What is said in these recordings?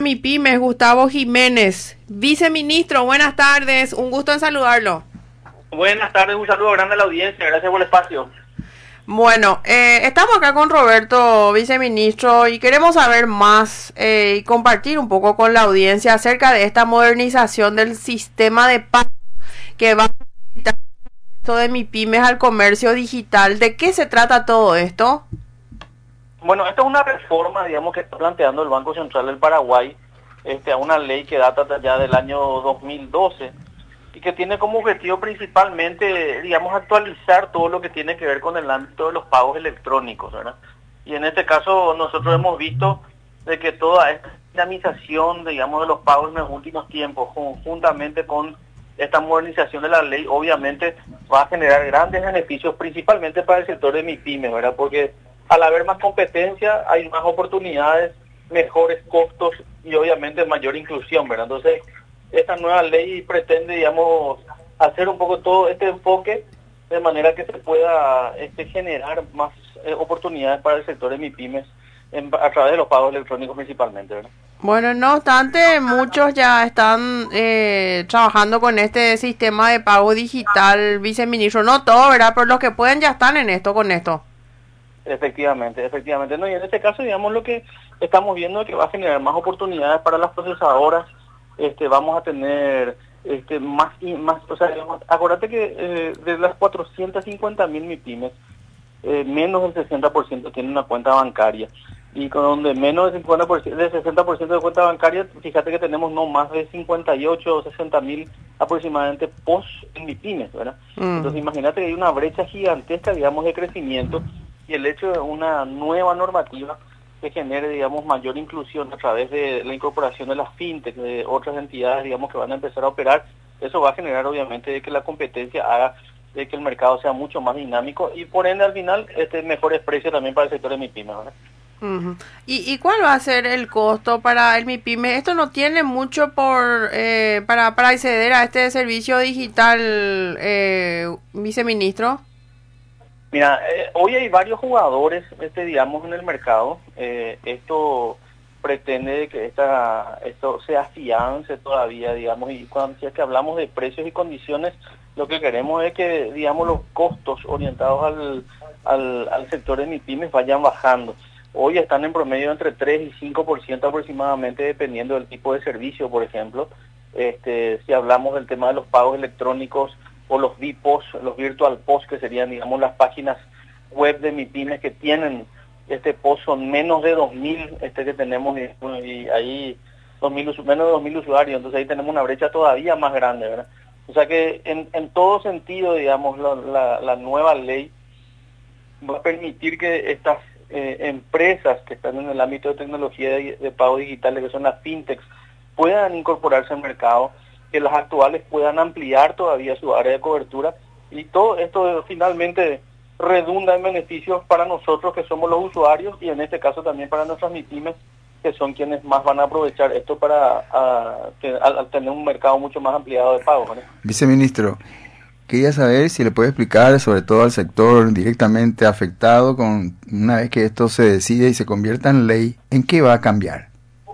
MIPYMES, Gustavo Jiménez, viceministro, buenas tardes, un gusto en saludarlo. Buenas tardes, un saludo grande a la audiencia, gracias por el espacio. Bueno, estamos acá con Roberto, viceministro, y queremos saber más y compartir un poco con la audiencia acerca de esta modernización del sistema de pago que va a facilitar esto de MIPYMES al comercio digital. ¿De qué se trata todo esto? Bueno, esta es una reforma, digamos, que está planteando el Banco Central del Paraguay, a una ley que data ya del año 2012 y que tiene como objetivo principalmente, digamos, actualizar todo lo que tiene que ver con el ámbito de los pagos electrónicos, ¿verdad? Y en este caso nosotros hemos visto de que toda esta dinamización, digamos, de los pagos en los últimos tiempos, conjuntamente con esta modernización de la ley, obviamente va a generar grandes beneficios, principalmente para el sector de MIPYMES, ¿verdad? Porque al haber más competencia hay más oportunidades, mejores costos y obviamente mayor inclusión, ¿verdad? Entonces, esta nueva ley pretende, digamos, hacer un poco todo este enfoque de manera que se pueda generar más oportunidades para el sector de MIPYMES a través de los pagos electrónicos principalmente, ¿verdad? Bueno, no obstante, muchos ya están trabajando con este sistema de pago digital, viceministro. No todo, ¿verdad? Pero los que pueden ya están en esto, con esto. Efectivamente. No, y en este caso, digamos, lo que estamos viendo es que va a generar más oportunidades para las procesadoras. Vamos a tener más, o sea, acuérdate que de las 450.000 MIPYMES, menos del 60% tienen una cuenta bancaria. Y con donde menos del 50%, del 60% de cuenta bancaria, fíjate que tenemos no más de 58 o 60.000 aproximadamente post en MIPYMES, ¿verdad? Entonces imagínate que hay una brecha gigantesca, digamos, de crecimiento, y el hecho de una nueva normativa que genere, digamos, mayor inclusión a través de la incorporación de las fintech, de otras entidades, digamos, que van a empezar a operar, eso va a generar, obviamente, de que la competencia haga de que el mercado sea mucho más dinámico y, por ende, al final, mejores precios también para el sector de MIPYMES, ¿verdad? ¿Y cuál va a ser el costo para el MIPYME? Esto no tiene mucho para acceder a este servicio digital, viceministro. Mira, hoy hay varios jugadores, digamos, en el mercado. Esto pretende que esto se afiance todavía, digamos, y cuando si es que hablamos de precios y condiciones, lo que queremos es que, digamos, los costos orientados al sector de MIPYMES vayan bajando. Hoy están en promedio entre 3 y 5% aproximadamente, dependiendo del tipo de servicio, por ejemplo. Si hablamos del tema de los pagos electrónicos o los VPOS, los Virtual POS, que serían, digamos, las páginas web de MIPYMES que tienen POS, son menos de 2.000 que tenemos, y ahí menos de 2.000 usuarios, entonces ahí tenemos una brecha todavía más grande, ¿verdad? O sea que en todo sentido, digamos, la nueva ley va a permitir que estas empresas que están en el ámbito de tecnología de pago digitales, que son las fintechs, puedan incorporarse al mercado, que las actuales puedan ampliar todavía su área de cobertura, y todo esto finalmente redunda en beneficios para nosotros que somos los usuarios, y en este caso también para nuestras MIPYMES, que son quienes más van a aprovechar esto para al tener un mercado mucho más ampliado de pagos, ¿no? Viceministro, quería saber si le puede explicar, sobre todo al sector directamente afectado, una vez que esto se decide y se convierta en ley, ¿en qué va a cambiar?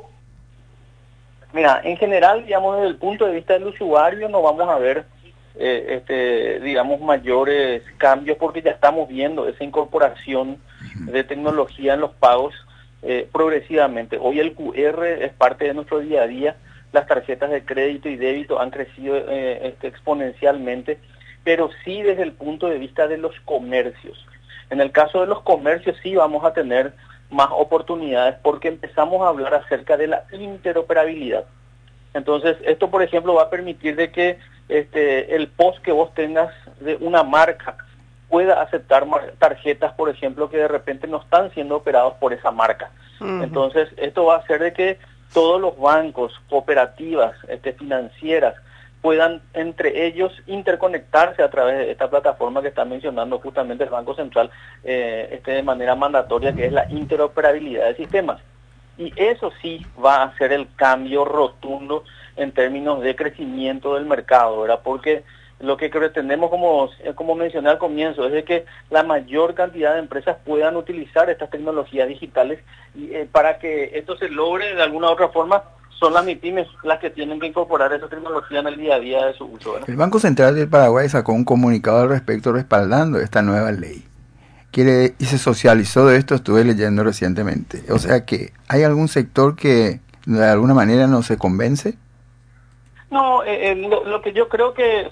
Mira, en general, digamos, desde el punto de vista del usuario no vamos a ver, digamos, mayores cambios, porque ya estamos viendo esa incorporación de tecnología en los pagos progresivamente. Hoy el QR es parte de nuestro día a día, las tarjetas de crédito y débito han crecido exponencialmente, pero sí desde el punto de vista de los comercios. En el caso de los comercios sí vamos a tener más oportunidades porque empezamos a hablar acerca de la interoperabilidad. Entonces, esto, por ejemplo, va a permitir de que el POS que vos tengas de una marca pueda aceptar tarjetas, por ejemplo, que de repente no están siendo operados por esa marca. Entonces, esto va a hacer de que todos los bancos, cooperativas, financieras, puedan entre ellos interconectarse a través de esta plataforma que está mencionando justamente el Banco Central de manera mandatoria, que es la interoperabilidad de sistemas. Y eso sí va a ser el cambio rotundo en términos de crecimiento del mercado, ¿verdad? Porque lo que pretendemos, como mencioné al comienzo, es de que la mayor cantidad de empresas puedan utilizar estas tecnologías digitales y, para que esto se logre de alguna u otra forma, son las MIPYMES las que tienen que incorporar esa tecnología en el día a día de su uso, ¿verdad? El Banco Central del Paraguay sacó un comunicado al respecto respaldando esta nueva ley. Y se socializó de esto, estuve leyendo recientemente. O sea que, ¿hay algún sector que de alguna manera no se convence? No, lo que yo creo que,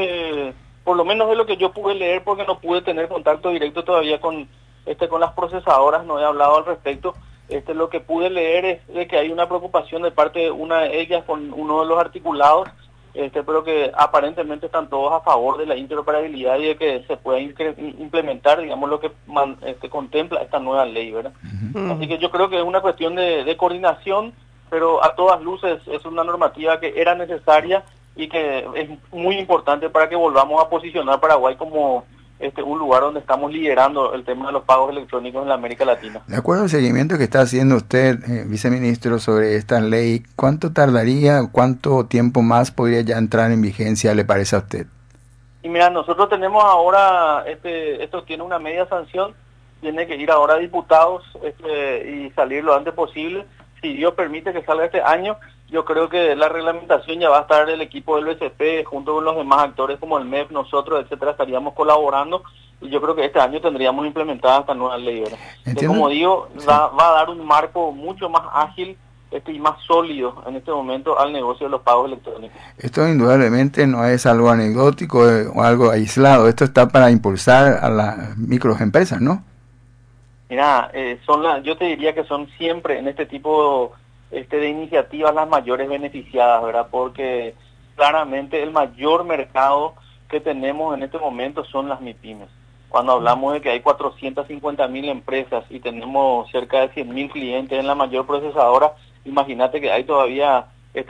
por lo menos de lo que yo pude leer, porque no pude tener contacto directo todavía con las procesadoras, no he hablado al respecto. Lo que pude leer es de que hay una preocupación de parte de una de ellas con uno de los articulados, pero que aparentemente están todos a favor de la interoperabilidad y de que se pueda implementar, digamos, lo que contempla esta nueva ley, ¿verdad? Uh-huh. Así que yo creo que es una cuestión de coordinación, pero a todas luces es una normativa que era necesaria y que es muy importante para que volvamos a posicionar Paraguay como un lugar donde estamos liderando el tema de los pagos electrónicos en la América Latina. De acuerdo al seguimiento que está haciendo usted, viceministro, sobre esta ley, ¿cuánto tardaría, cuánto tiempo más podría ya entrar en vigencia, le parece a usted? Y mira, nosotros tenemos ahora, esto tiene una media sanción, tiene que ir ahora a diputados y salir lo antes posible. Si Dios permite que salga este año, yo creo que la reglamentación ya va a estar el equipo del BCP junto con los demás actores como el MEF, nosotros, etcétera, estaríamos colaborando y yo creo que este año tendríamos implementada esta nueva ley, ¿verdad? Que, como digo, sí, va a dar un marco mucho más ágil y más sólido en este momento al negocio de los pagos electrónicos. Esto indudablemente no es algo anecdótico o algo aislado, esto está para impulsar a las microempresas, ¿no? Mira, yo te diría que son siempre en este tipo de iniciativas las mayores beneficiadas, ¿verdad? Porque claramente el mayor mercado que tenemos en este momento son las MIPYMES. Cuando hablamos de que hay 450.000 empresas y tenemos cerca de 100.000 clientes en la mayor procesadora, imagínate que hay todavía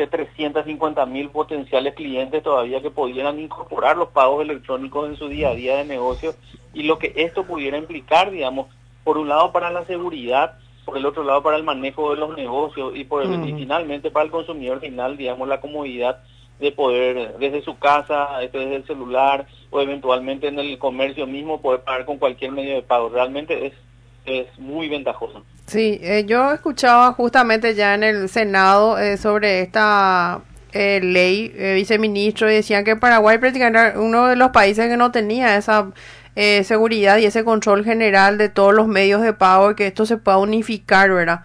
350.000 potenciales clientes todavía que pudieran incorporar los pagos electrónicos en su día a día de negocio y lo que esto pudiera implicar, digamos, por un lado para la seguridad, por el otro lado para el manejo de los negocios y y finalmente para el consumidor final, digamos, la comodidad de poder desde su casa, desde el celular o eventualmente en el comercio mismo poder pagar con cualquier medio de pago. Realmente es muy ventajoso. Sí, yo escuchaba justamente ya en el Senado sobre esta ley, viceministro, y decían que Paraguay prácticamente era uno de los países que no tenía esa seguridad y ese control general de todos los medios de pago y que esto se pueda unificar, ¿verdad?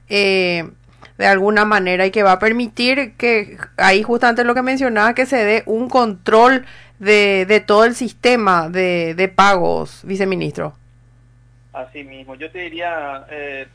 De alguna manera y que va a permitir que ahí justamente lo que mencionaba, que se dé un control de todo el sistema de pagos, viceministro. Así mismo, yo te diría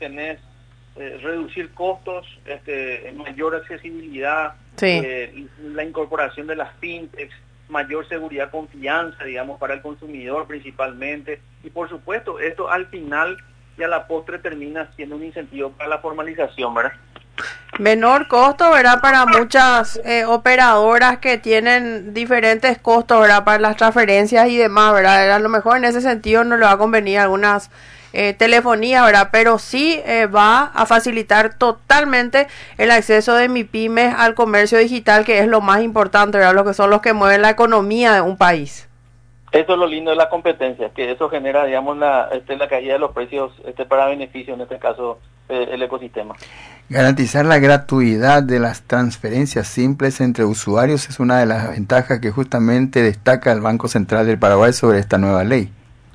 reducir costos, mayor accesibilidad, sí, la incorporación de las fintechs, mayor seguridad, confianza, digamos, para el consumidor principalmente, y por supuesto esto al final y a la postre termina siendo un incentivo para la formalización, ¿verdad? Menor costo, ¿verdad? Para muchas operadoras que tienen diferentes costos, ¿verdad? Para las transferencias y demás, ¿verdad? A lo mejor en ese sentido no le va a convenir algunas telefonías, ¿verdad? Pero sí va a facilitar totalmente el acceso de MIPYMES al comercio digital, que es lo más importante, ¿verdad? Lo que son los que mueven la economía de un país. Eso es lo lindo de la competencia, que eso genera, digamos, la caída de los precios para beneficio, en este caso, el ecosistema. Garantizar la gratuidad de las transferencias simples entre usuarios es una de las ventajas que justamente destaca el Banco Central del Paraguay sobre esta nueva ley.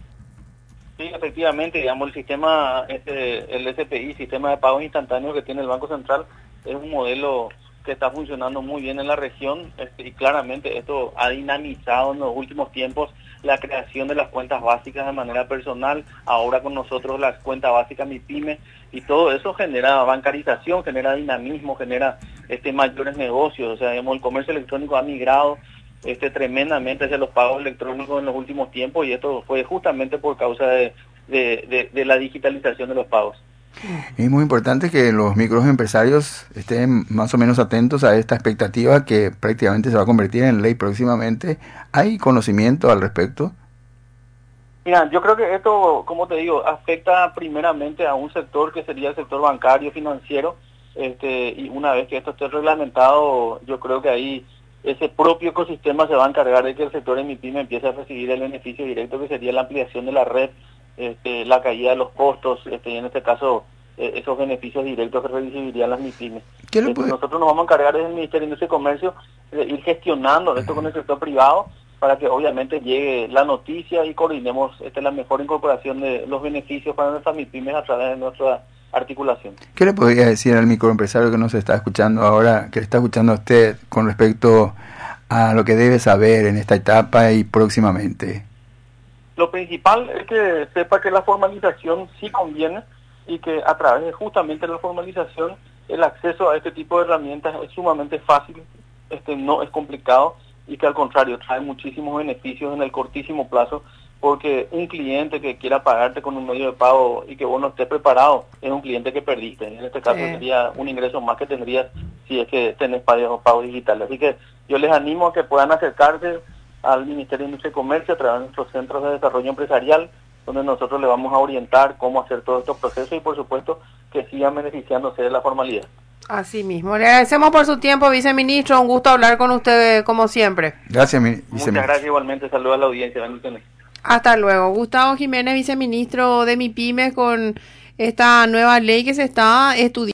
Sí, efectivamente, digamos, el sistema, el SPI, sistema de pagos instantáneos que tiene el Banco Central, es un modelo que está funcionando muy bien en la región y claramente esto ha dinamizado en los últimos tiempos la creación de las cuentas básicas de manera personal, ahora con nosotros las cuentas básicas MIPYME, y todo eso genera bancarización, genera dinamismo, genera mayores negocios. O sea, digamos, el comercio electrónico ha migrado tremendamente hacia los pagos electrónicos en los últimos tiempos y esto fue justamente por causa de la digitalización de los pagos. Es muy importante que los microempresarios estén más o menos atentos a esta expectativa que prácticamente se va a convertir en ley próximamente. ¿Hay conocimiento al respecto? Mira, yo creo que esto, como te digo, afecta primeramente a un sector que sería el sector bancario, financiero, y una vez que esto esté reglamentado, yo creo que ahí ese propio ecosistema se va a encargar de que el sector de MIPYME empiece a recibir el beneficio directo, que sería la ampliación de la red, la caída de los costos, y en este caso esos beneficios directos que recibirían las MIPYMES. Nosotros nos vamos a encargar desde el Ministerio de Industria y Comercio de ir gestionando esto con el sector privado para que obviamente llegue la noticia y coordinemos la mejor incorporación de los beneficios para nuestras MIPYMES a través de nuestra articulación. ¿Qué le podría decir al microempresario que nos está escuchando ahora, que le está escuchando a usted con respecto a lo que debe saber en esta etapa y próximamente? Lo principal es que sepa que la formalización sí conviene y que a través de justamente la formalización el acceso a este tipo de herramientas es sumamente fácil, no es complicado y que al contrario trae muchísimos beneficios en el cortísimo plazo, porque un cliente que quiera pagarte con un medio de pago y que vos no estés preparado es un cliente que perdiste. En este caso sería un ingreso más que tendrías si es que tenés pagos digitales. Así que yo les animo a que puedan acercarse al Ministerio de Industria y Comercio a través de nuestros centros de desarrollo empresarial, donde nosotros les vamos a orientar cómo hacer todos estos procesos y por supuesto que sigan beneficiándose de la formalidad. Así mismo. Le agradecemos por su tiempo, viceministro. Un gusto hablar con usted como siempre. Gracias, viceministro. Muchas gracias igualmente. Saludos a la audiencia. Bendiciones. Hasta luego. Gustavo Jiménez, viceministro de MIPYMES, con esta nueva ley que se está estudiando.